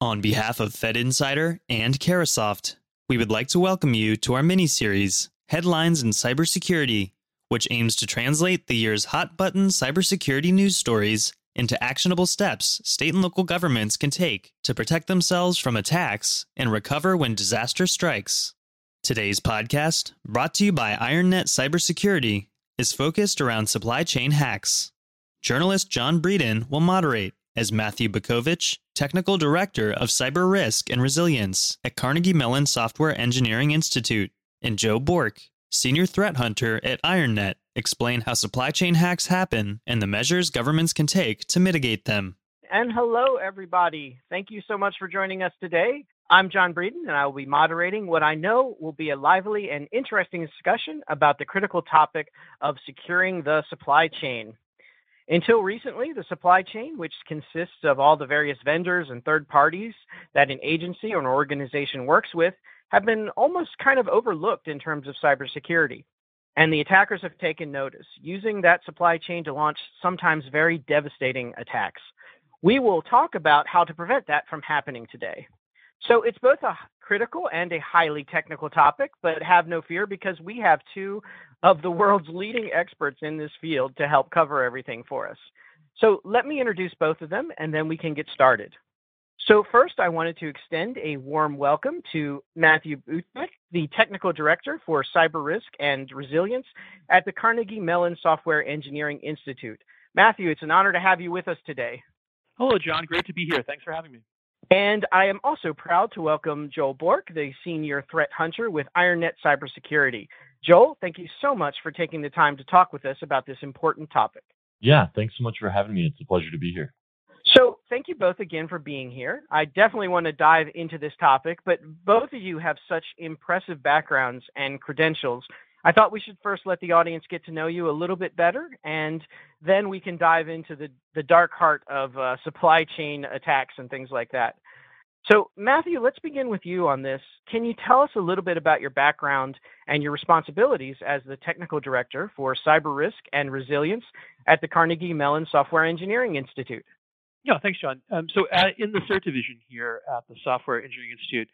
On behalf of Fed Insider and Carahsoft, we would like to welcome you to our mini-series, Headlines in Cybersecurity, which aims to translate the year's hot-button cybersecurity news stories into actionable steps state and local governments can take to protect themselves from attacks and recover when disaster strikes. Today's podcast, brought to you by IronNet Cybersecurity, is focused around supply chain hacks. Journalist John Breeden will moderate as Matthew Bukovich, Technical Director of Cyber Risk and Resilience at Carnegie Mellon Software Engineering Institute, and Joe Bork, Senior Threat Hunter at IronNet, explain how supply chain hacks happen and the measures governments can take to mitigate them. And hello, everybody. Thank you so much for joining us today. I'm John Breeden, and I will be moderating what I know will be a lively and interesting discussion about the critical topic of securing the supply chain. Until recently, the supply chain, which consists of all the various vendors and third parties that an agency or an organization works with, have been almost kind of overlooked in terms of cybersecurity. And the attackers have taken notice, using that supply chain to launch sometimes very devastating attacks. We will talk about how to prevent that from happening today. So it's both a critical and a highly technical topic, but have no fear because we have two of the world's leading experts in this field to help cover everything for us. So let me introduce both of them and then we can get started. So first, I wanted to extend a warm welcome to Matthew Bukovich, the Technical Director for Cyber Risk and Resilience at the Carnegie Mellon Software Engineering Institute. Matthew, it's an honor to have you with us today. Hello, John. Great to be here. Thanks for having me. And I am also proud to welcome Joel Bork, the Senior Threat Hunter with IronNet Cybersecurity. Joel, thank you so much for taking the time to talk with us about this important topic. Yeah, thanks so much for having me. It's a pleasure to be here. So thank you both again for being here. I definitely want to dive into this topic, but both of you have such impressive backgrounds and credentials. I thought we should first let the audience get to know you a little bit better, and then we can dive into the dark heart of supply chain attacks and things like that. So Matthew, let's begin with you on this. Can you tell us a little bit about your background and your responsibilities as the Technical Director for Cyber Risk and Resilience at the Carnegie Mellon Software Engineering Institute? Yeah, thanks, John. In the CERT division here at the Software Engineering Institute,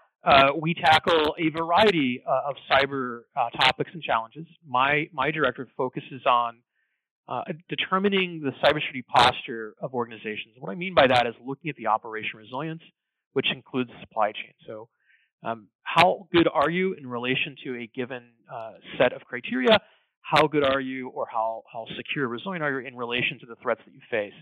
we tackle a variety of cyber topics and challenges. My directorate focuses on determining the cybersecurity posture of organizations. What I mean by that is looking at the operation resilience, which includes the supply chain. So how good are you in relation to a given set of criteria? How good are you, or how secure, resilient are you in relation to the threats that you face?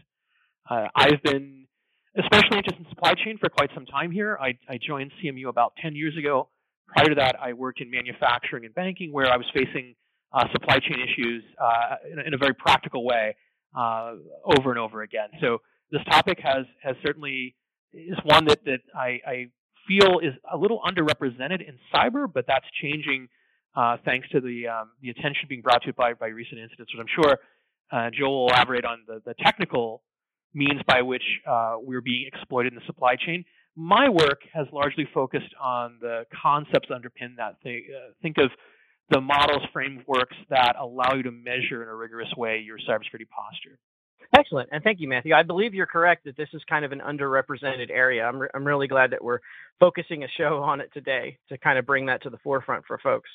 I've been especially interested in supply chain for quite some time here. I joined CMU about 10 years ago. Prior to that, I worked in manufacturing and banking, where I was facing supply chain issues in a very practical way over and over again. So this topic has certainly is one that I feel is a little underrepresented in cyber, but that's changing thanks to the attention being brought to it by recent incidents, which I'm sure Joel will elaborate on the technical means by which we're being exploited in the supply chain. My work has largely focused on the concepts that underpin that. Think of the models, frameworks that allow you to measure in a rigorous way your cybersecurity posture. Excellent. And thank you, Matthew. I believe you're correct that this is kind of an underrepresented area. I'm really glad that we're focusing a show on it today to kind of bring that to the forefront for folks.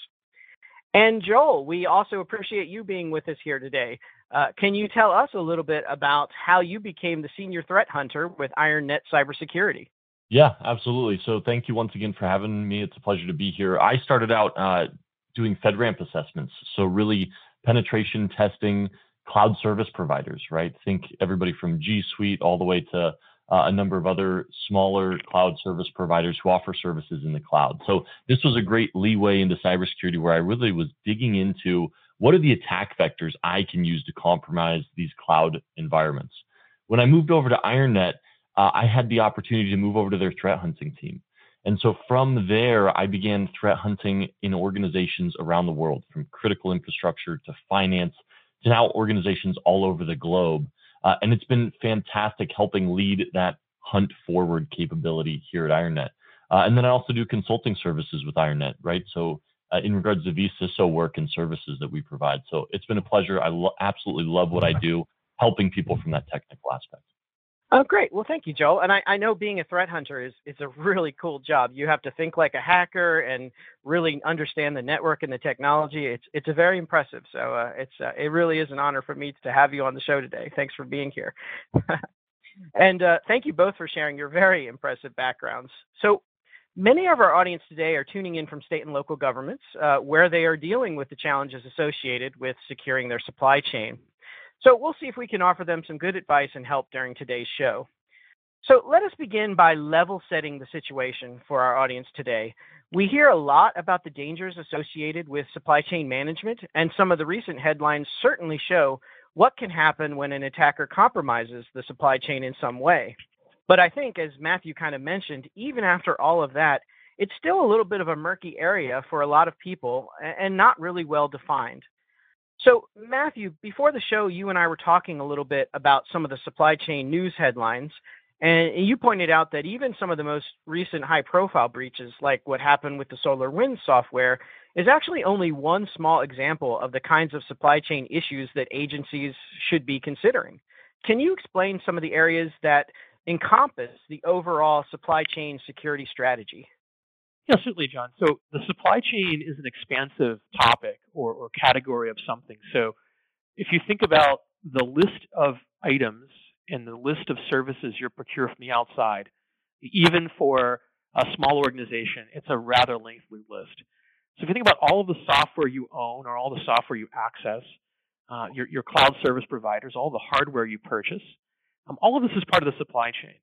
And Joel, we also appreciate you being with us here today. Can you tell us a little bit about how you became the Senior Threat Hunter with IronNet Cybersecurity? Yeah, absolutely. So thank you once again for having me. It's a pleasure to be here. I started out doing FedRAMP assessments. So really penetration testing cloud service providers, right? Think everybody from G Suite all the way to a number of other smaller cloud service providers who offer services in the cloud. So this was a great leeway into cybersecurity where I really was digging into what are the attack vectors I can use to compromise these cloud environments. When I moved over to IronNet, I had the opportunity to move over to their threat hunting team. And so from there, I began threat hunting in organizations around the world, from critical infrastructure to finance to now organizations all over the globe. And it's been fantastic helping lead that hunt forward capability here at IronNet. And then I also do consulting services with IronNet, right? So in regards to vCISO work and services that we provide. So it's been a pleasure. I absolutely love what I do, helping people from that technical aspect. Oh, great. Well, thank you, Joel. And I know being a threat hunter is a really cool job. You have to think like a hacker and really understand the network and the technology. It's a very impressive. So it really is an honor for me to have you on the show today. Thanks for being here. And thank you both for sharing your very impressive backgrounds. So many of our audience today are tuning in from state and local governments where they are dealing with the challenges associated with securing their supply chain. So we'll see if we can offer them some good advice and help during today's show. So let us begin by level setting the situation for our audience today. We hear a lot about the dangers associated with supply chain management, and some of the recent headlines certainly show what can happen when an attacker compromises the supply chain in some way. But I think, as Matthew kind of mentioned, even after all of that, it's still a little bit of a murky area for a lot of people and not really well defined. So, Matthew, before the show, you and I were talking a little bit about some of the supply chain news headlines, and you pointed out that even some of the most recent high-profile breaches, like what happened with the SolarWinds software, is actually only one small example of the kinds of supply chain issues that agencies should be considering. Can you explain some of the areas that encompass the overall supply chain security strategy? Yeah, certainly, John. So the supply chain is an expansive topic or category of something. So if you think about the list of items and the list of services you procure from the outside, even for a small organization, it's a rather lengthy list. So if you think about all of the software you own or all the software you access, your cloud service providers, all the hardware you purchase, all of this is part of the supply chain.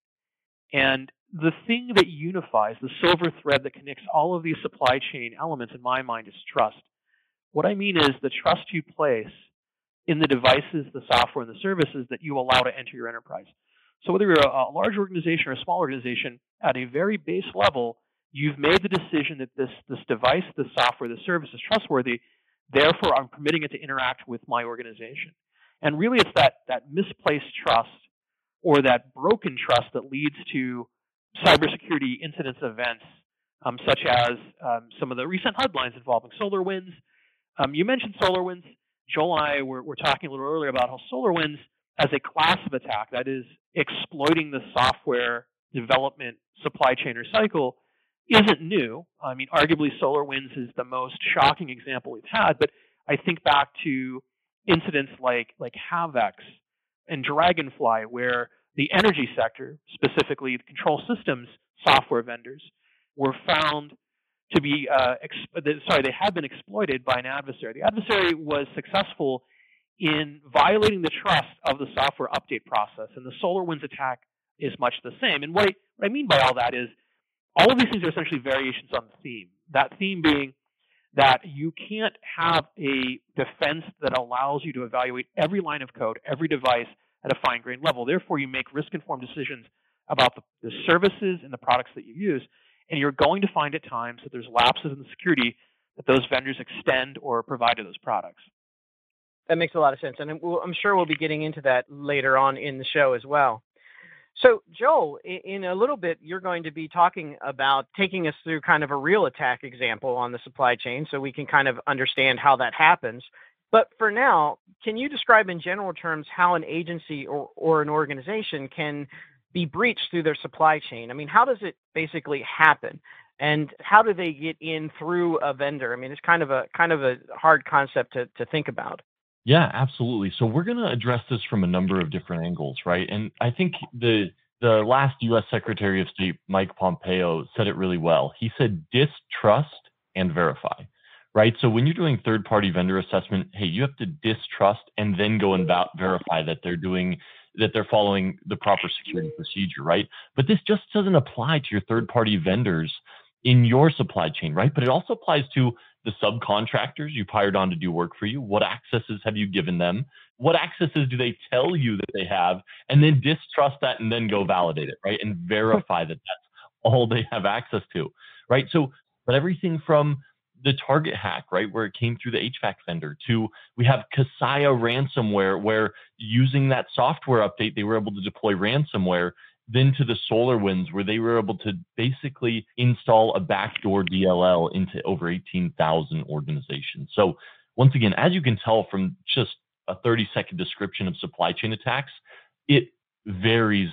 And the thing that unifies, the silver thread that connects all of these supply chain elements in my mind is trust. What I mean is the trust you place in the devices, the software, and the services that you allow to enter your enterprise. So whether you're a large organization or a small organization, at a very base level, you've made the decision that this device, the software, the service is trustworthy. Therefore, I'm permitting it to interact with my organization. And really, it's that misplaced trust or that broken trust that leads to cybersecurity incidents and events, such as some of the recent headlines involving SolarWinds. You mentioned SolarWinds. Joel and I were talking a little earlier about how SolarWinds, as a class of attack, that is exploiting the software development supply chain or cycle, isn't new. I mean, arguably SolarWinds is the most shocking example we've had, but I think back to incidents like Havex and Dragonfly, where the energy sector, specifically the control systems software vendors, were found to be, they had been exploited by an adversary. The adversary was successful in violating the trust of the software update process, and the SolarWinds attack is much the same. And what I mean by all that is, all of these things are essentially variations on the theme. That theme being that you can't have a defense that allows you to evaluate every line of code, every device at a fine-grained level. Therefore, you make risk-informed decisions about the services and the products that you use. And you're going to find at times that there's lapses in the security that those vendors extend or provide to those products. That makes a lot of sense. And I'm sure we'll be getting into that later on in the show as well. So, Joel, in a little bit, you're going to be talking about taking us through kind of a real attack example on the supply chain so we can kind of understand how that happens. But for now, can you describe in general terms how an agency or an organization can be breached through their supply chain? I mean, how does it basically happen? And how do they get in through a vendor? I mean, it's kind of a hard concept to think about. Yeah, absolutely. So we're going to address this from a number of different angles, right? And I think the last U.S. Secretary of State, Mike Pompeo, said it really well. He said, distrust and verify, right? So when you're doing third-party vendor assessment, hey, you have to distrust and then go and verify that they're following the proper security procedure, right? But this just doesn't apply to your third-party vendors in your supply chain, right? But it also applies to the subcontractors you've hired on to do work for you. What accesses have you given them? What accesses do they tell you that they have? And then distrust that and then go validate it, right? And verify that that's all they have access to, right? So, but everything from the Target hack, right, where it came through the HVAC vendor, to we have Kaseya ransomware, where using that software update, they were able to deploy ransomware, then to the SolarWinds, where they were able to basically install a backdoor DLL into over 18,000 organizations. So once again, as you can tell from just a 30-second description of supply chain attacks, it varies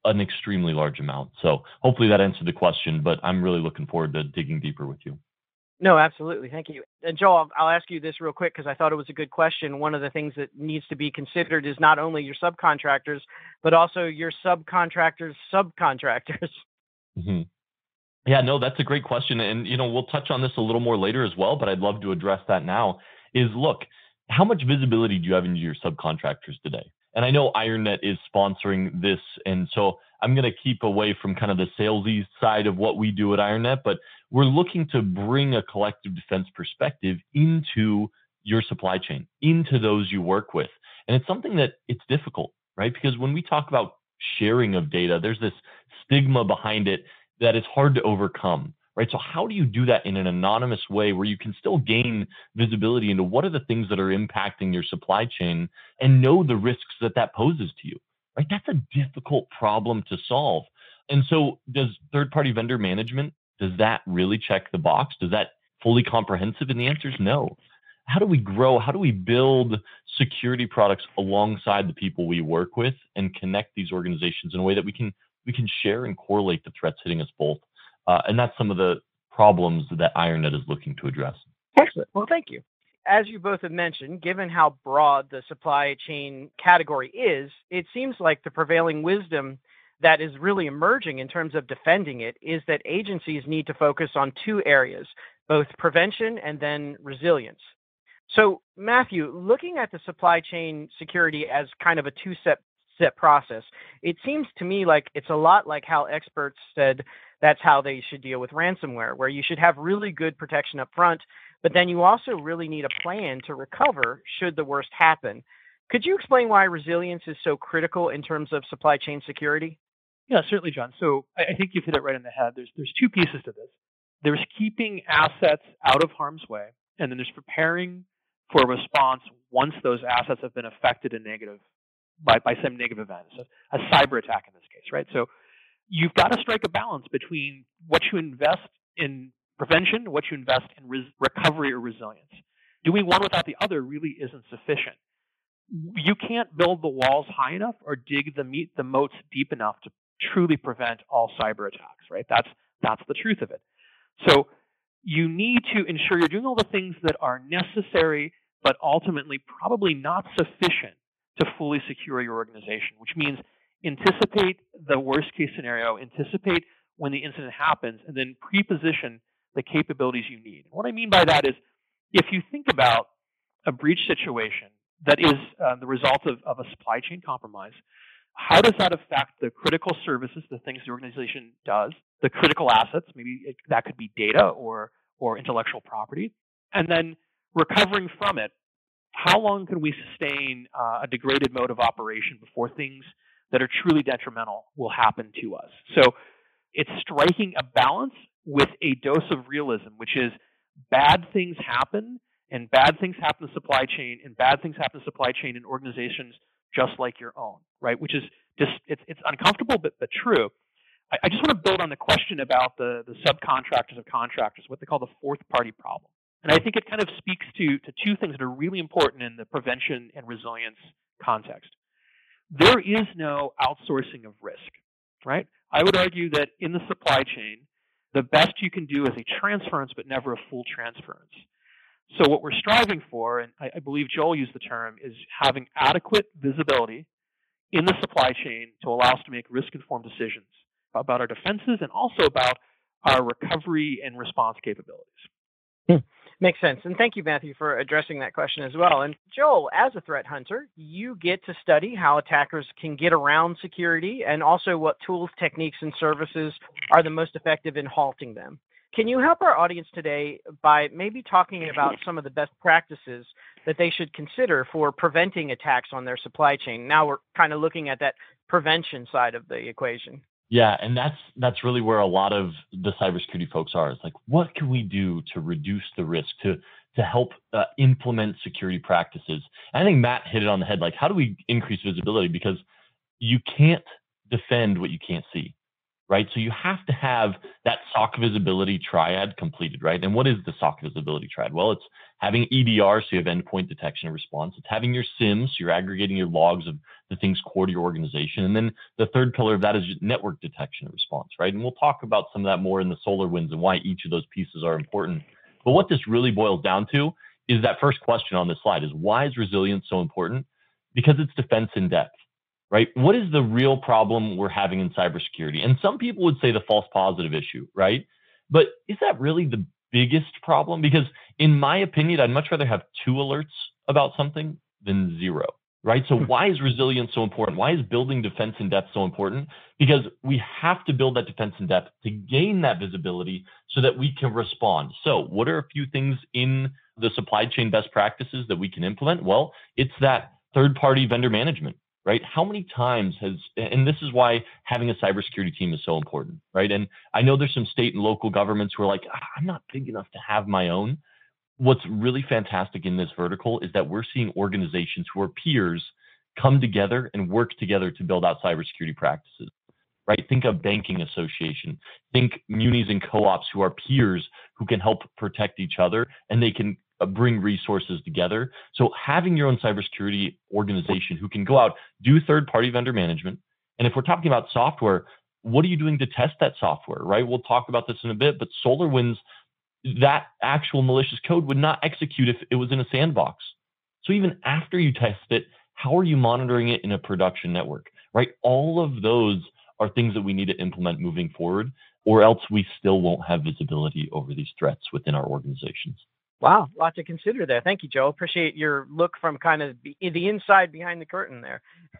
an extremely large amount. So hopefully that answered the question, but I'm really looking forward to digging deeper with you. No, absolutely. Thank you. And Joel, I'll ask you this real quick because I thought it was a good question. One of the things that needs to be considered is not only your subcontractors, but also your subcontractors' subcontractors. Mm-hmm. Yeah, no, that's a great question. And, we'll touch on this a little more later as well, but I'd love to address that now is look, how much visibility do you have into your subcontractors today? And I know IronNet is sponsoring this. And so I'm going to keep away from kind of the salesy side of what we do at IronNet, but we're looking to bring a collective defense perspective into your supply chain, into those you work with. And it's something that it's difficult, right? Because when we talk about sharing of data, there's this stigma behind it that is hard to overcome, right? So how do you do that in an anonymous way where you can still gain visibility into what are the things that are impacting your supply chain and know the risks that that poses to you, right? That's a difficult problem to solve. And so does third-party vendor management, does that really check the box? Does that fully comprehensive? And the answer is no. How do we grow? How do we build security products alongside the people we work with and connect these organizations in a way that we can share and correlate the threats hitting us both? And that's some of the problems that IronNet is looking to address. Excellent. Well, thank you. As you both have mentioned, given how broad the supply chain category is, it seems like the prevailing wisdom that is really emerging in terms of defending it is that agencies need to focus on two areas, both prevention and then resilience. So, Matthew, looking at the supply chain security as kind of a two-step process, it seems to me like it's a lot like how experts said that's how they should deal with ransomware, where you should have really good protection up front, but then you also really need a plan to recover should the worst happen. Could you explain why resilience is so critical in terms of supply chain security? Yeah, certainly, John. So I think you've hit it right on the head. There's two pieces to this. There's keeping assets out of harm's way, and then there's preparing for a response once those assets have been affected in negative by some negative event, so a cyber attack in this case, right? So you've got to strike a balance between what you invest in prevention, what you invest in recovery or resilience. Doing one without the other really isn't sufficient. You can't build the walls high enough or dig the moats deep enough to truly prevent all cyber attacks, right? That's the truth of it. So you need to ensure you're doing all the things that are necessary, but ultimately probably not sufficient to fully secure your organization, which means anticipate the worst case scenario, anticipate when the incident happens, and then pre-position the capabilities you need. What I mean by that is if you think about a breach situation that is the result of a supply chain compromise, how does that affect the critical services, the things the organization does, the critical assets, maybe that could be data or intellectual property, and then recovering from it, how long can we sustain a degraded mode of operation before things that are truly detrimental will happen to us? So it's striking a balance with a dose of realism, which is bad things happen, and bad things happen in the supply chain, and bad things happen in the supply chain in organizations just like your own, right? Which is just, it's uncomfortable, but true. I just want to build on the question about the subcontractors of contractors, what they call the fourth party problem. And I think it kind of speaks to two things that are really important in the prevention and resilience context. There is no outsourcing of risk, right? I would argue that in the supply chain, the best you can do is a transference, but never a full transference. So what we're striving for, and I believe Joel used the term, is having adequate visibility in the supply chain to allow us to make risk-informed decisions about our defenses and also about our recovery and response capabilities. Makes sense. And thank you, Matthew, for addressing that question as well. And Joel, as a threat hunter, you get to study how attackers can get around security and also what tools, techniques, and services are the most effective in halting them. Can you help our audience today by maybe talking about some of the best practices that they should consider for preventing attacks on their supply chain? Now we're kind of looking at that prevention side of the equation. Yeah, and that's really where a lot of the cybersecurity folks are. It's like, what can we do to reduce the risk, to help implement security practices? And I think Matt hit it on the head. Like, how do we increase visibility? Because you can't defend what you can't see, right? So you have to have that SOC visibility triad completed, right? And what is the SOC visibility triad? Well, it's having EDR, so you have endpoint detection and response. It's having your SIEM, so you're aggregating your logs of the things core to your organization. And then the third pillar of that is network detection and response, right? And we'll talk about some of that more in the SolarWinds and why each of those pieces are important. But what this really boils down to is that first question on this slide is, why is resilience so important? Because it's defense in depth, right? What is the real problem we're having in cybersecurity? And some people would say the false positive issue, right? But is that really the biggest problem? Because in my opinion, I'd much rather have 2 alerts about something than 0, right? So why is resilience so important? Why is building defense in depth so important? Because we have to build that defense in depth to gain that visibility so that we can respond. So what are a few things in the supply chain best practices that we can implement? Well, it's that third-party vendor management, right? How many times and this is why having a cybersecurity team is so important, right? And I know there's some state and local governments who are like, I'm not big enough to have my own. What's really fantastic in this vertical is that we're seeing organizations who are peers come together and work together to build out cybersecurity practices, right? Think of banking association, think munis and co-ops who are peers who can help protect each other, and they can bring resources together. So having your own cybersecurity organization who can go out, do third-party vendor management. And if we're talking about software, what are you doing to test that software, right? We'll talk about this in a bit, but SolarWinds, that actual malicious code would not execute if it was in a sandbox. So even after you test it, how are you monitoring it in a production network, right? All of those are things that we need to implement moving forward, or else we still won't have visibility over these threats within our organizations. Wow, a lot to consider there. Thank you, Joe. Appreciate your look from kind of the inside behind the curtain there.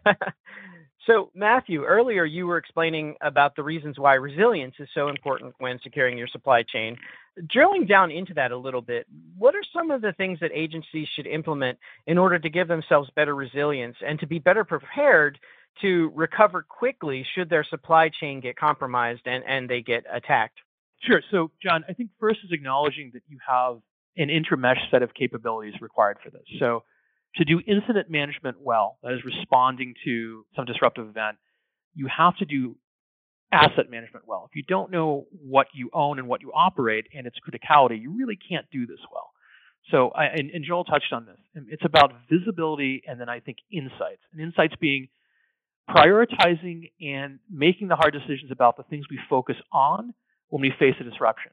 So, Matthew, earlier you were explaining about the reasons why resilience is so important when securing your supply chain. Drilling down into that a little bit, what are some of the things that agencies should implement in order to give themselves better resilience and to be better prepared to recover quickly should their supply chain get compromised and they get attacked? Sure. So, John, I think first is acknowledging that you have an intermesh set of capabilities required for this. So to do incident management well, that is responding to some disruptive event, you have to do asset management well. If you don't know what you own and what you operate and its criticality, you really can't do this well. So, and Joel touched on this. It's about visibility and then I think insights. And insights being prioritizing and making the hard decisions about the things we focus on when we face a disruption.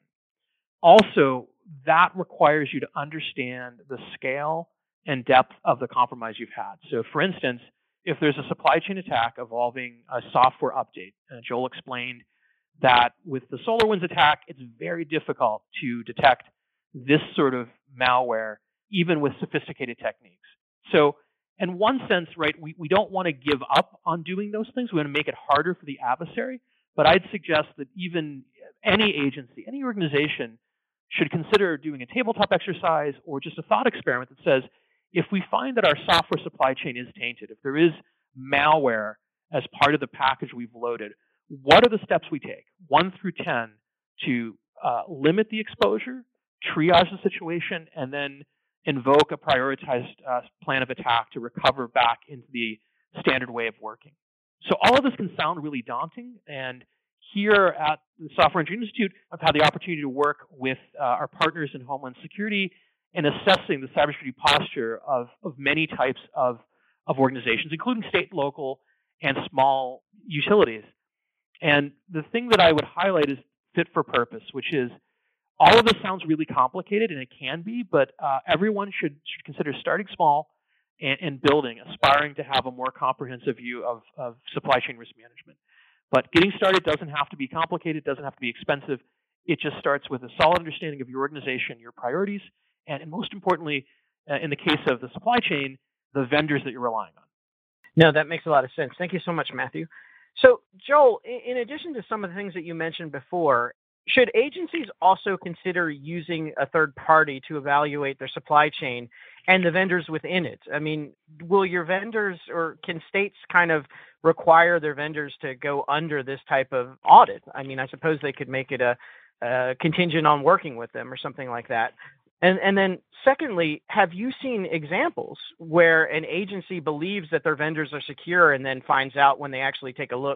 Also, that requires you to understand the scale and depth of the compromise you've had. So, for instance, if there's a supply chain attack involving a software update, Joel explained that with the SolarWinds attack, it's very difficult to detect this sort of malware, even with sophisticated techniques. So, in one sense, right, we don't want to give up on doing those things. We want to make it harder for the adversary. But I'd suggest that even any agency, any organization should consider doing a tabletop exercise or just a thought experiment that says, if we find that our software supply chain is tainted, if there is malware as part of the package we've loaded, what are the steps we take, 1 through 10, to limit the exposure, triage the situation, and then invoke a prioritized plan of attack to recover back into the standard way of working. So all of this can sound really daunting, and here at the Software Engineering Institute, I've had the opportunity to work with our partners in Homeland Security in assessing the cybersecurity posture of many types of organizations, including state, local, and small utilities. And the thing that I would highlight is fit for purpose, which is all of this sounds really complicated, and it can be, but everyone should consider starting small and building, aspiring to have a more comprehensive view of supply chain risk management. But getting started doesn't have to be complicated, doesn't have to be expensive. It just starts with a solid understanding of your organization, your priorities, and most importantly, in the case of the supply chain, the vendors that you're relying on. No, that makes a lot of sense. Thank you so much, Matthew. So, Joel, in addition to some of the things that you mentioned before, should agencies also consider using a third party to evaluate their supply chain and the vendors within it? I mean, will your vendors, or can states kind of require their vendors to go under this type of audit? I mean, I suppose they could make it a contingent on working with them or something like that. And then secondly, have you seen examples where an agency believes that their vendors are secure and then finds out when they actually take a look,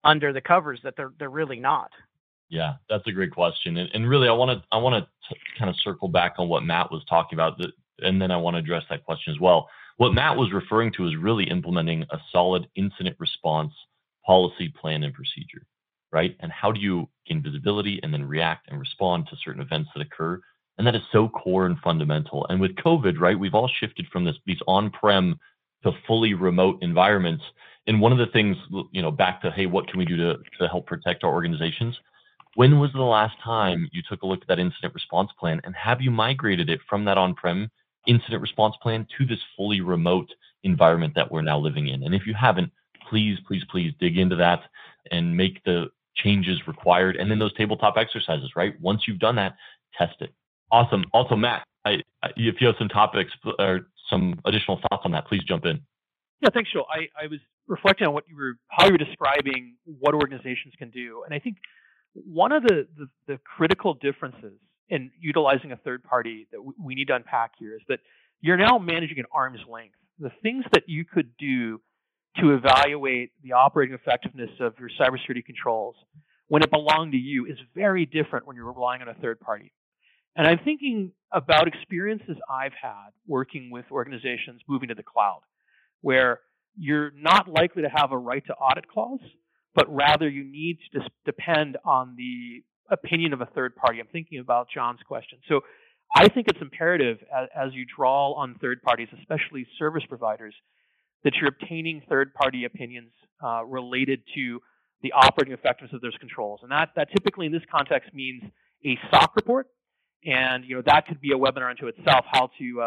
under the covers that they're really not? Yeah, that's a great question, and really, I want to kind of circle back on what Matt was talking about, and then I want to address that question as well. What Matt was referring to is really implementing a solid incident response policy, plan, and procedure, right? And how do you gain visibility and then react and respond to certain events that occur? And that is so core and fundamental. And with COVID, right, we've all shifted from these on-prem to fully remote environments. And one of the things, back to, hey, what can we do to help protect our organizations? When was the last time you took a look at that incident response plan, and have you migrated it from that on-prem incident response plan to this fully remote environment that we're now living in? And if you haven't, please dig into that and make the changes required. And then those tabletop exercises, right? Once you've done that, test it. Awesome. Also, Matt, if you have some topics or some additional thoughts on that, please jump in. Yeah, thanks, Joel. I was reflecting on how you were describing what organizations can do, and I think one of the critical differences in utilizing a third party that we need to unpack here is that you're now managing at arm's length. The things that you could do to evaluate the operating effectiveness of your cybersecurity controls when it belonged to you is very different when you're relying on a third party. And I'm thinking about experiences I've had working with organizations moving to the cloud, where you're not likely to have a right to audit clause, but rather you need to depend on the opinion of a third party. I'm thinking about John's question. So I think it's imperative as you draw on third parties, especially service providers, that you're obtaining third party opinions related to the operating effectiveness of those controls. And that typically in this context means a SOC report. And that could be a webinar unto itself, how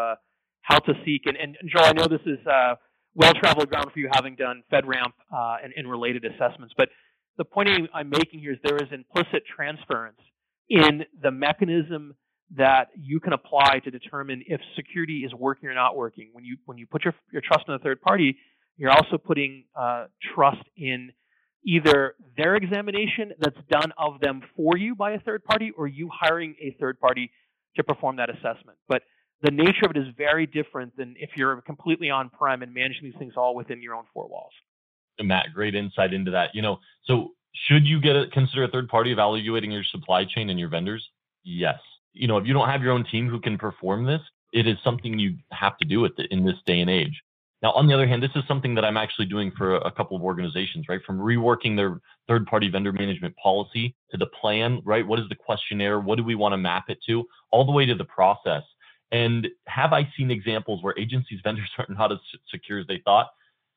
to seek. And Joel, I know this is well-traveled ground for you, having done FedRAMP and related assessments. But the point I'm making here is there is implicit transference in the mechanism that you can apply to determine if security is working or not working. When you put your trust in a third party, you're also putting trust in either their examination that's done of them for you by a third party, or you hiring a third party to perform that assessment. But the nature of it is very different than if you're completely on-prem and managing these things all within your own four walls. Matt, great insight into that. So should you consider a third party evaluating your supply chain and your vendors? Yes. If you don't have your own team who can perform this, it is something you have to do in this day and age. Now, on the other hand, this is something that I'm actually doing for a couple of organizations, right? From reworking their third-party vendor management policy to the plan, right? What is the questionnaire? What do we want to map it to? All the way to the process. And have I seen examples where agencies, vendors are not as secure as they thought?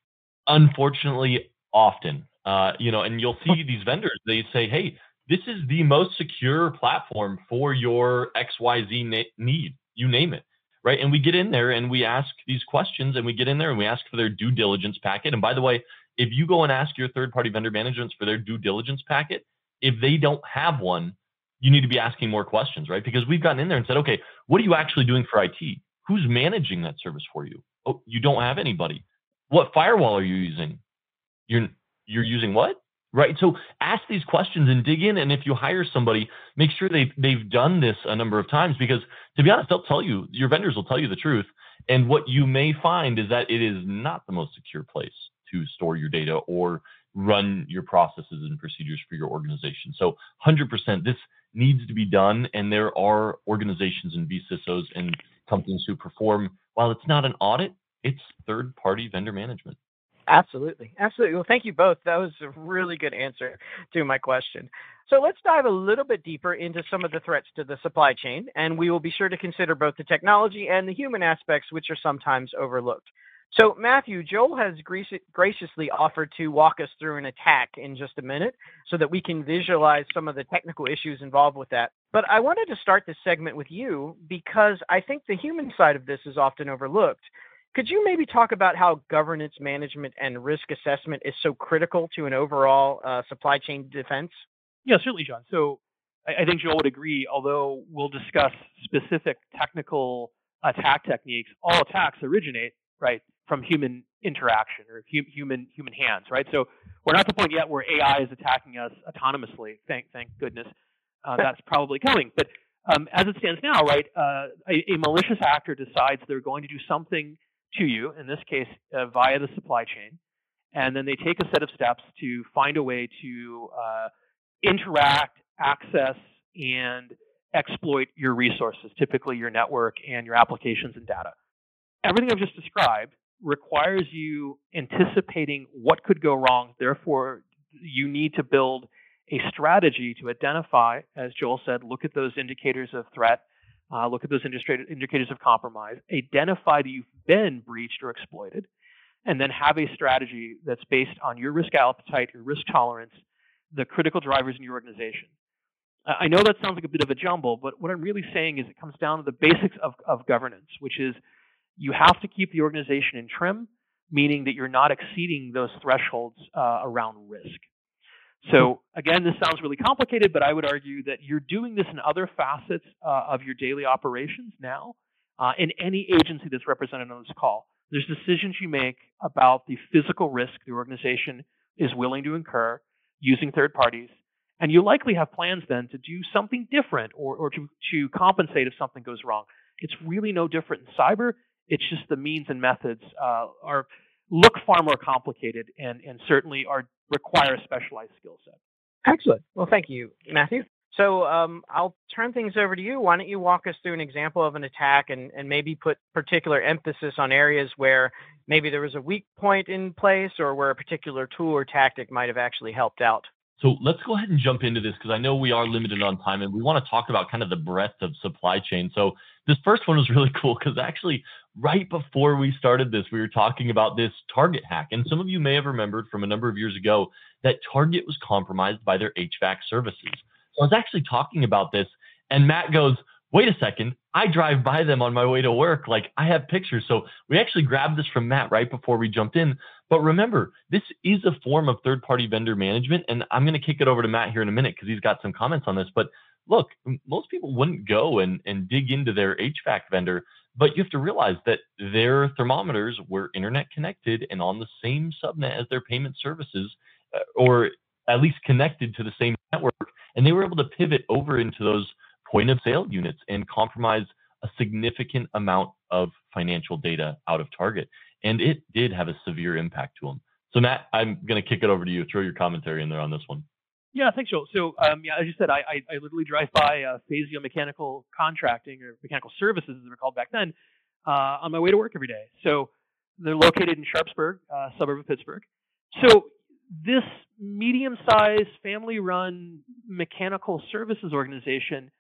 Unfortunately, often. And you'll see these vendors, they say, hey, this is the most secure platform for your XYZ need. You name it. Right. And we get in there and we ask these questions, and we get in there and we ask for their due diligence packet. And by the way, if you go and ask your third party vendor managements for their due diligence packet, if they don't have one, you need to be asking more questions, right? Because we've gotten in there and said, okay, what are you actually doing for IT? Who's managing that service for you? Oh, you don't have anybody. What firewall are you using? You're using what? Right. So ask these questions and dig in. And if you hire somebody, make sure they've done this a number of times, because to be honest, they'll tell you, your vendors will tell you the truth. And what you may find is that it is not the most secure place to store your data or run your processes and procedures for your organization. So 100%, this needs to be done. And there are organizations and VCISOs and companies who perform, while it's not an audit, it's third-party vendor management. Absolutely. Well, thank you both. That was a really good answer to my question. So let's dive a little bit deeper into some of the threats to the supply chain, and we will be sure to consider both the technology and the human aspects, which are sometimes overlooked. So Matthew, Joel has graciously offered to walk us through an attack in just a minute so that we can visualize some of the technical issues involved with that. But I wanted to start this segment with you because I think the human side of this is often overlooked. Could you maybe talk about how governance management and risk assessment is so critical to an overall supply chain defense? Yeah, certainly, John. So I think Joel would agree, although we'll discuss specific technical attack techniques, all attacks originate, right, from human interaction or human hands, right? So we're not at the point yet where AI is attacking us autonomously. Thank goodness. That's probably coming. But as it stands now, right, a malicious actor decides they're going to do something to you, in this case, via the supply chain, and then they take a set of steps to find a way to interact, access, and exploit your resources, typically your network and your applications and data. Everything I've just described requires you anticipating what could go wrong. Therefore, you need to build a strategy to identify, as Joel said, look at those indicators of threat, look at those indicators of compromise, identify that you've been breached or exploited, and then have a strategy that's based on your risk appetite, your risk tolerance, the critical drivers in your organization. I know that sounds like a bit of a jumble, but what I'm really saying is it comes down to the basics of governance, which is you have to keep the organization in trim, meaning that you're not exceeding those thresholds around risk. So again, this sounds really complicated, but I would argue that you're doing this in other facets of your daily operations now in any agency that's represented on this call. There's decisions you make about the physical risk the organization is willing to incur using third parties, and you likely have plans then to do something different or to compensate if something goes wrong. It's really no different in cyber. It's just the means and methods look far more complicated and certainly require a specialized skill set. Excellent. Well, thank you, Matthew. So I'll turn things over to you. Why don't you walk us through an example of an attack and maybe put particular emphasis on areas where maybe there was a weak point in place or where a particular tool or tactic might have actually helped out. So let's go ahead and jump into this because I know we are limited on time and we want to talk about kind of the breadth of supply chain. So this first one was really cool because actually right before we started this, we were talking about this Target hack. And some of you may have remembered from a number of years ago that Target was compromised by their HVAC services. So I was actually talking about this and Matt goes, wait a second, I drive by them on my way to work. Like I have pictures. So we actually grabbed this from Matt right before we jumped in. But remember, this is a form of third-party vendor management. And I'm going to kick it over to Matt here in a minute because he's got some comments on this. But look, most people wouldn't go and dig into their HVAC vendor, but you have to realize that their thermometers were internet connected and on the same subnet as their payment services, or at least connected to the same network. And they were able to pivot over into those point of sale units and compromise a significant amount of financial data out of Target. And it did have a severe impact to them. So Matt, I'm going to kick it over to you. Throw your commentary in there on this one. Yeah, thanks, Joel. So as you said, I literally drive by Phasio Mechanical Contracting or Mechanical Services, as they were called back then, on my way to work every day. So they're located in Sharpsburg, suburb of Pittsburgh. So this medium-sized, family-run mechanical services organization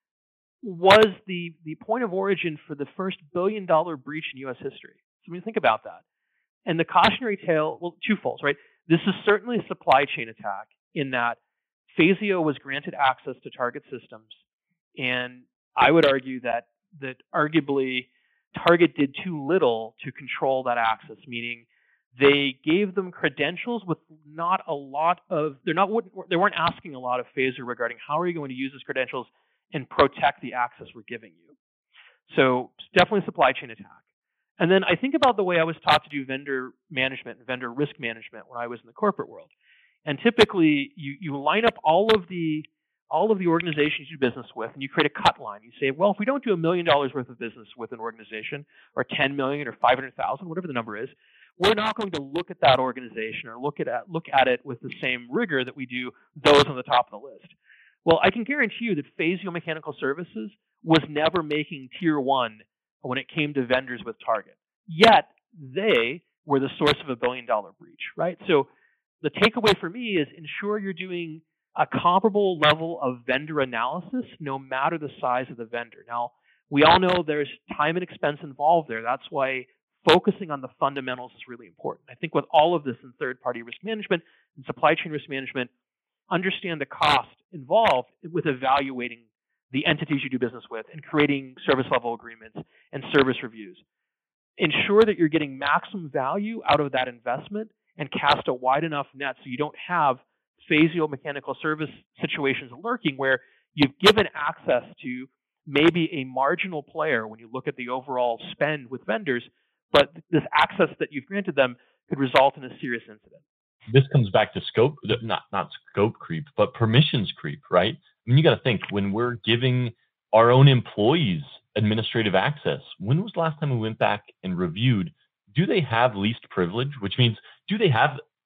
was the point of origin for the first billion-dollar breach in U.S. history. So when you think about that, and the cautionary tale, well, twofold, right? This is certainly a supply chain attack in that Phasio was granted access to Target systems, and I would argue that arguably Target did too little to control that access, meaning they gave them credentials with not a lot of they weren't asking a lot of Phasio regarding how are you going to use those credentials and protect the access we're giving you. So it's definitely a supply chain attack. And then I think about the way I was taught to do vendor management and vendor risk management when I was in the corporate world. And typically you line up all of the organizations you do business with and you create a cut line. You say, well, if we don't do $1 million worth of business with an organization or 10 million or 500,000, whatever the number is, we're not going to look at that organization or look at it with the same rigor that we do those on the top of the list. Well, I can guarantee you that Phasio Mechanical Services was never making tier one when it came to vendors with Target. Yet they were the source of $1 billion breach, right? So the takeaway for me is ensure you're doing a comparable level of vendor analysis no matter the size of the vendor. Now, we all know there's time and expense involved there. That's why focusing on the fundamentals is really important. I think with all of this in third-party risk management and supply chain risk management, understand the cost involved with evaluating the entities you do business with and creating service level agreements and service reviews. Ensure that you're getting maximum value out of that investment and cast a wide enough net so you don't have Phasio Mechanical Service situations lurking where you've given access to maybe a marginal player when you look at the overall spend with vendors, but this access that you've granted them could result in a serious incident. This comes back to scope, not scope creep, but permissions creep, right? I mean, you got to think when we're giving our own employees administrative access, when was the last time we went back and reviewed, do they have least privilege, which means do they have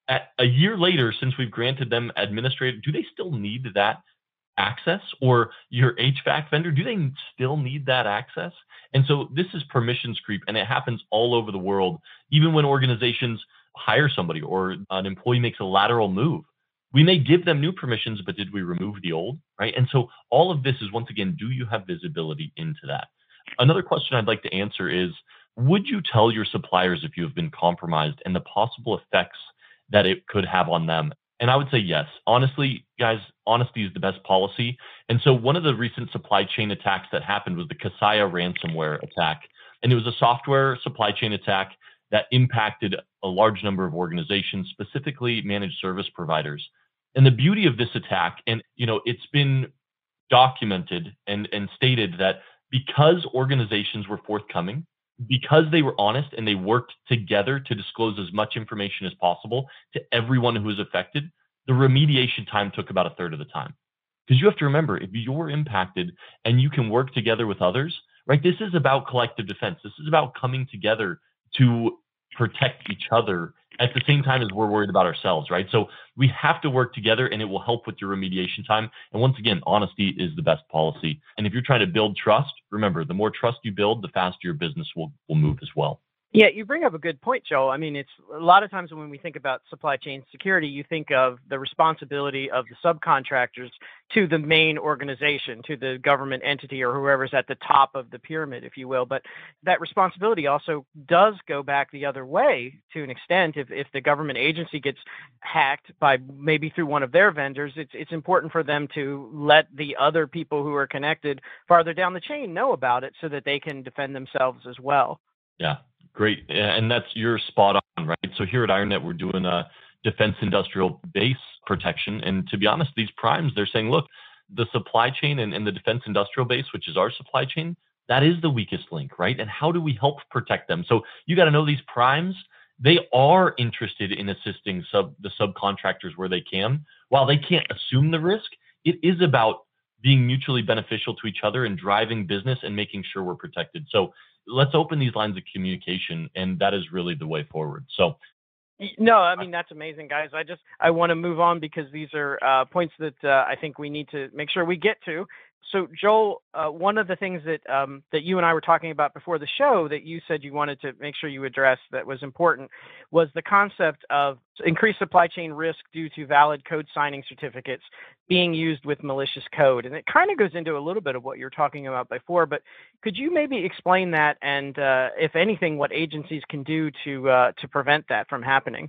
At a year later, since we've granted them administrative, do they still need that access? Or your HVAC vendor, do they still need that access? And so this is permissions creep, and it happens all over the world. Even when organizations hire somebody or an employee makes a lateral move, we may give them new permissions, but did we remove the old, right? And so all of this is, once again, do you have visibility into that? Another question I'd like to answer is, would you tell your suppliers if you have been compromised and the possible effects that it could have on them? And I would say yes. Honestly, guys, honesty is the best policy. And so one of the recent supply chain attacks that happened was the Kaseya ransomware attack. And it was a software supply chain attack that impacted a large number of organizations, specifically managed service providers. And the beauty of this attack, and it's been documented and stated that because organizations were forthcoming, because they were honest and they worked together to disclose as much information as possible to everyone who was affected, the remediation time took about a third of the time. Because you have to remember, if you're impacted and you can work together with others, right? This is about collective defense. This is about coming together to protect each other at the same time as we're worried about ourselves, right? So we have to work together, and it will help with your remediation time. And once again, honesty is the best policy. And if you're trying to build trust, remember, the more trust you build, the faster your business will move as well. Yeah, you bring up a good point, Joel. I mean, it's a lot of times when we think about supply chain security, you think of the responsibility of the subcontractors to the main organization, to the government entity or whoever's at the top of the pyramid, if you will. But that responsibility also does go back the other way to an extent. If the government agency gets hacked by maybe through one of their vendors, it's important for them to let the other people who are connected farther down the chain know about it so that they can defend themselves as well. Yeah. Great. And you're spot on, right? So here at IronNet, we're doing a defense industrial base protection. And to be honest, these primes, they're saying, look, the supply chain and the defense industrial base, which is our supply chain, that is the weakest link, right? And how do we help protect them? So you got to know these primes, they are interested in assisting the subcontractors where they can. While they can't assume the risk, it is about being mutually beneficial to each other and driving business and making sure we're protected. So let's open these lines of communication, and that is really the way forward. So, no, I mean, that's amazing, guys. I want to move on because these are points that I think we need to make sure we get to. So, Joel, one of the things that you and I were talking about before the show that you said you wanted to make sure you addressed that was important was the concept of increased supply chain risk due to valid code signing certificates being used with malicious code. And it kind of goes into a little bit of what you were talking about before, but could you maybe explain that and, if anything, what agencies can do to prevent that from happening?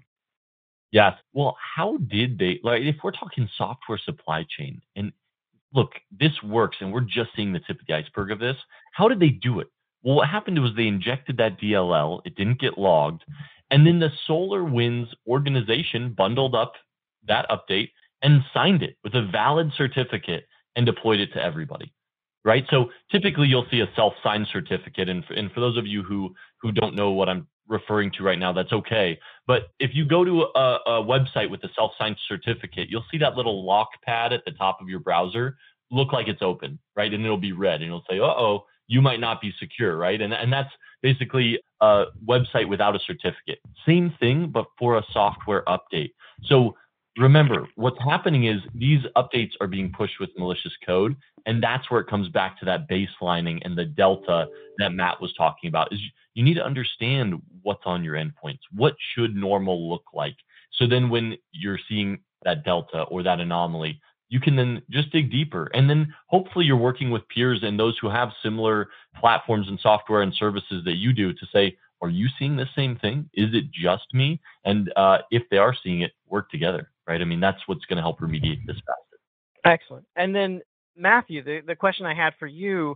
Yes. Well, how did they, like, if we're talking software supply chain, and look, this works, and we're just seeing the tip of the iceberg of this. How did they do it? Well, what happened was they injected that DLL. It didn't get logged. And then the SolarWinds organization bundled up that update and signed it with a valid certificate and deployed it to everybody, right? So typically you'll see a self-signed certificate. And for those of you who don't know what I'm referring to right now, that's okay. But if you go to a website with a self-signed certificate, you'll see that little lock pad at the top of your browser look like it's open, right? And it'll be red, and it'll say, uh-oh, you might not be secure, right? And that's basically a website without a certificate. Same thing, but for a software update. So remember, what's happening is these updates are being pushed with malicious code, and that's where it comes back to that baselining and the delta that Matt was talking about. Is you need to understand what's on your endpoints. What should normal look like? So then when you're seeing that delta or that anomaly, you can then just dig deeper. And then hopefully you're working with peers and those who have similar platforms and software and services that you do to say, are you seeing the same thing? Is it just me? And if they are seeing it, work together, right? I mean, that's what's going to help remediate this faster. Excellent. And then Matthew, the question I had for you,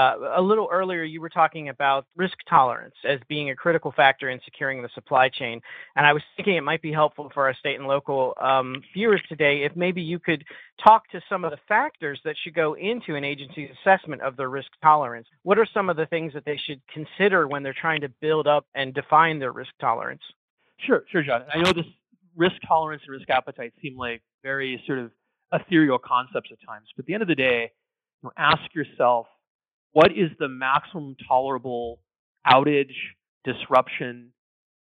a little earlier, you were talking about risk tolerance as being a critical factor in securing the supply chain. And I was thinking it might be helpful for our state and local viewers today if maybe you could talk to some of the factors that should go into an agency's assessment of their risk tolerance. What are some of the things that they should consider when they're trying to build up and define their risk tolerance? Sure, John. I know this risk tolerance and risk appetite seem like very sort of ethereal concepts at times, but at the end of the day, ask yourself, what is the maximum tolerable outage, disruption,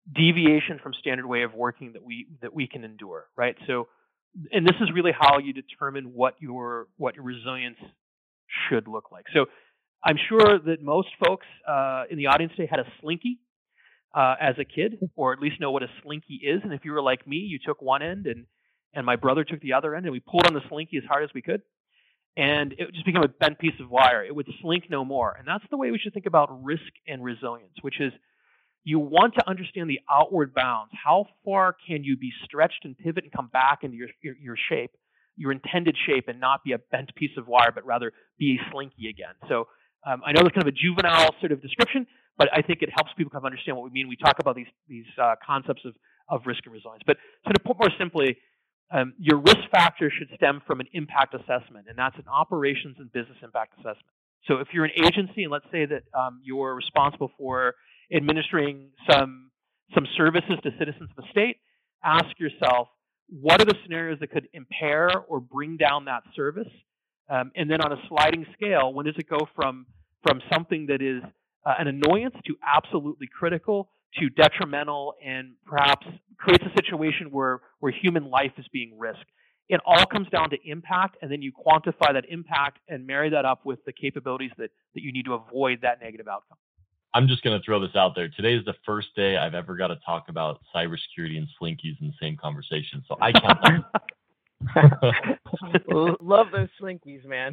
deviation from standard way of working that we can endure, right? So, and this is really how you determine what your resilience should look like. So, I'm sure that most folks in the audience today had a Slinky as a kid, or at least know what a Slinky is. And if you were like me, you took one end and my brother took the other end, and we pulled on the Slinky as hard as we could. And it would just become a bent piece of wire. It would slink no more. And that's the way we should think about risk and resilience, which is you want to understand the outward bounds. How far can you be stretched and pivot and come back into your shape, your intended shape, and not be a bent piece of wire, but rather be a Slinky again. So I know that's kind of a juvenile sort of description, but I think it helps people kind of understand what we mean. We talk about these concepts of risk and resilience. But so to put more simply, your risk factor should stem from an impact assessment, and that's an operations and business impact assessment. So if you're an agency, and let's say that you're responsible for administering some services to citizens of a state, ask yourself, what are the scenarios that could impair or bring down that service? And then on a sliding scale, when does it go from something that is an annoyance to absolutely critical to detrimental and perhaps creates a situation where human life is being risked? It all comes down to impact, and then you quantify that impact and marry that up with the capabilities that you need to avoid that negative outcome. I'm just going to throw this out there. Today is the first day I've ever got to talk about cybersecurity and Slinkies in the same conversation, so I can't. Love those Slinkies, man.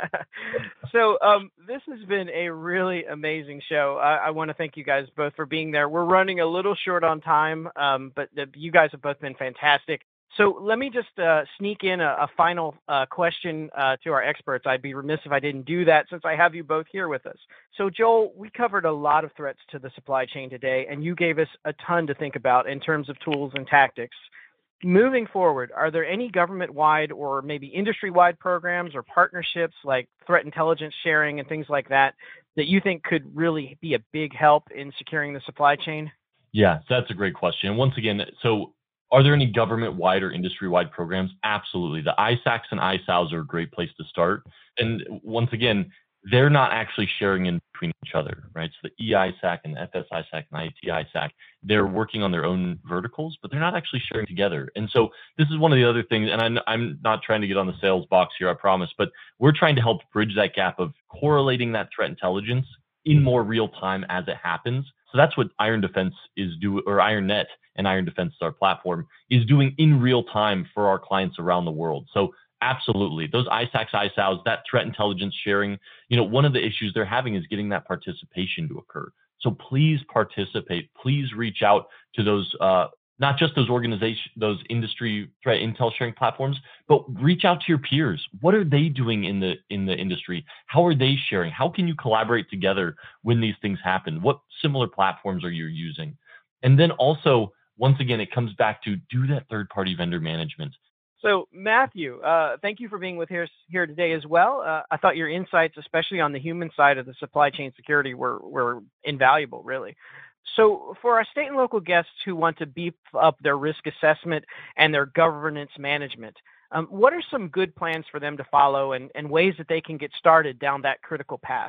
So this has been a really amazing show. I want to thank you guys both for being there. We're running a little short on time, but you guys have both been fantastic. So let me just sneak in a final question to our experts. I'd be remiss if I didn't do that since I have you both here with us. So Joel, we covered a lot of threats to the supply chain today, and you gave us a ton to think about in terms of tools and tactics. Moving forward, are there any government-wide or maybe industry-wide programs or partnerships like threat intelligence sharing and things like that you think could really be a big help in securing the supply chain? Yeah, that's a great question. And once again, so are there any government-wide or industry-wide programs? Absolutely. The ISACs and ISAOs are a great place to start. And once again, they're not actually sharing in between each other, right? So the EISAC and the FSISAC and ITISAC, they're working on their own verticals, but they're not actually sharing together. And so this is one of the other things, and I'm not trying to get on the sales box here, I promise, but we're trying to help bridge that gap of correlating that threat intelligence in more real time as it happens. So that's what Iron Defense is doing, or IronNet and Iron Defense, our platform, is doing in real time for our clients around the world. So absolutely, those ISACs, ISAOs, that threat intelligence sharing, one of the issues they're having is getting that participation to occur. So please participate. Please reach out to those, not just those organizations, those industry threat intel sharing platforms, but reach out to your peers. What are they doing in the industry? How are they sharing? How can you collaborate together when these things happen? What similar platforms are you using? And then also, once again, it comes back to do that third-party vendor management. So Matthew, thank you for being with us here today as well. I thought your insights, especially on the human side of the supply chain security, were invaluable, really. So for our state and local guests who want to beef up their risk assessment and their governance management, what are some good plans for them to follow and ways that they can get started down that critical path?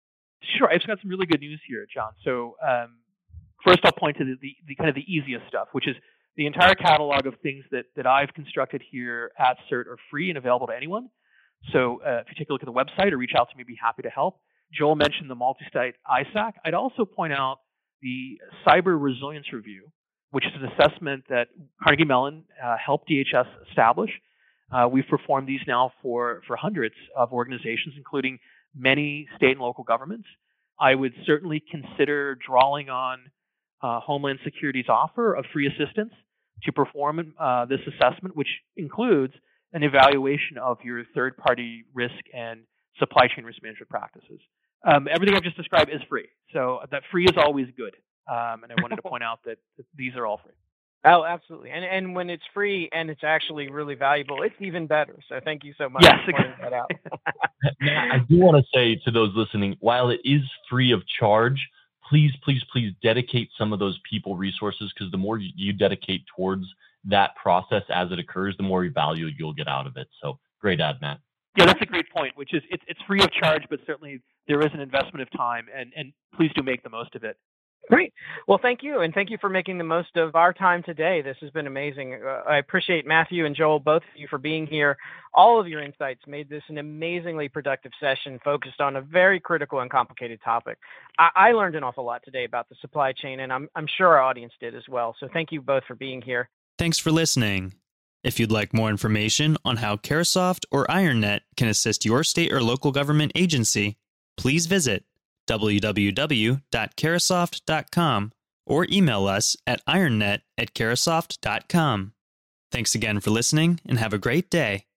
Sure. I've got some really good news here, John. So first I'll point to the kind of the easiest stuff, which is the entire catalog of things that I've constructed here at CERT are free and available to anyone. So if you take a look at the website or reach out to me, I'd be happy to help. Joel mentioned the multi-site ISAC. I'd also point out the Cyber Resilience Review, which is an assessment that Carnegie Mellon helped DHS establish. We've performed these now for hundreds of organizations, including many state and local governments. I would certainly consider drawing on Homeland Security's offer of free assistance to perform this assessment, which includes an evaluation of your third-party risk and supply chain risk management practices. Everything I've just described is free, so that free is always good. And I wanted to point out that these are all free. Oh, absolutely. And when it's free and it's actually really valuable, it's even better. So thank you so much for pointing that out. Matt, I do want to say to those listening, while it is free of charge, please dedicate some of those people resources, because the more you dedicate towards that process as it occurs, the more value you'll get out of it. So great ad, Matt. Yeah, that's a great point, which is it's free of charge, but certainly there is an investment of time, and please do make the most of it. Great. Well, thank you. And thank you for making the most of our time today. This has been amazing. I appreciate Matthew and Joel, both of you, for being here. All of your insights made this an amazingly productive session focused on a very critical and complicated topic. I learned an awful lot today about the supply chain, and I'm sure our audience did as well. So thank you both for being here. Thanks for listening. If you'd like more information on how Carahsoft or IronNet can assist your state or local government agency, please visit www.carahsoft.com or email us at ironnet@carahsoft.com. Thanks again for listening and have a great day.